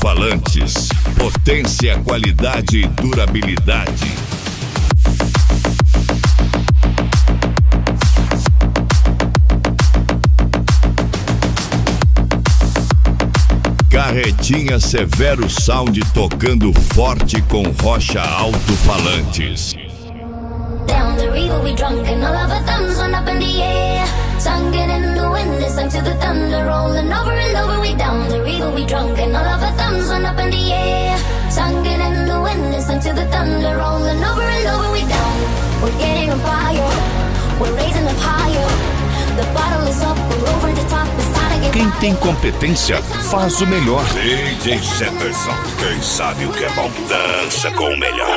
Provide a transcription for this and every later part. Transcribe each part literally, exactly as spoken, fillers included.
Alto-falantes. Potência, qualidade e durabilidade. Carretinha Severo Sound tocando forte com Rocha Alto-falantes. Down the river we drunk and all of our thumbs went up in the air. Sung it in the wind, listen to the thunder rolling over and over. We down the river we drunk and all of our thumbs went up in the air. Sung it in the wind, listen to the thunder rolling over and over. We down, we're getting on fire, we're raising up higher. The bottle is up, we're over the top, it's time to get. Quem tem competência faz o melhor. D J Jefferson, quem sabe o que é bom, dança com o melhor.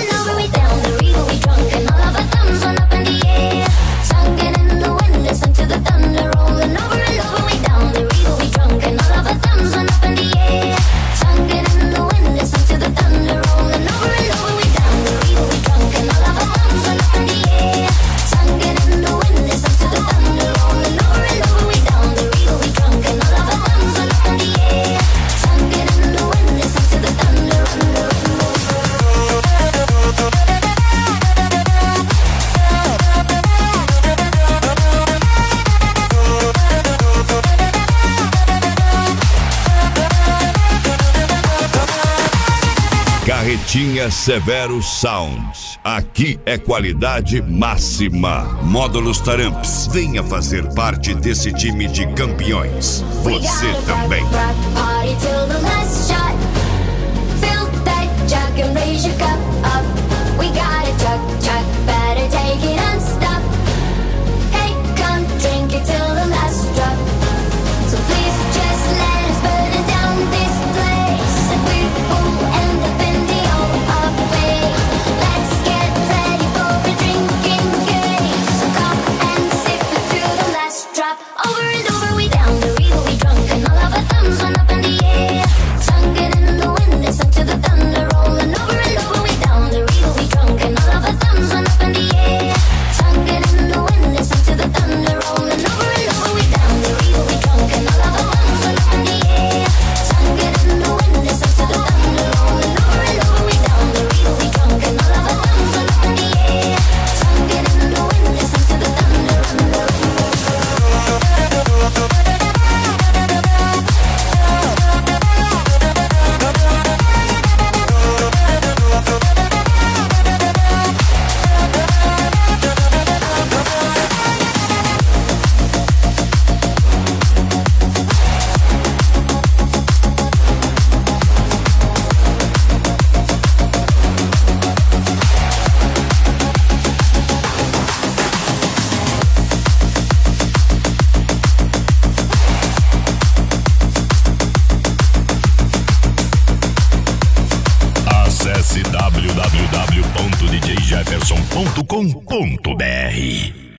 Carretinha Severo Sound. Aqui é qualidade máxima. Módulos Taramps. Venha fazer parte desse time de campeões. Você também. w w w ponto d j jefferson ponto com ponto b r.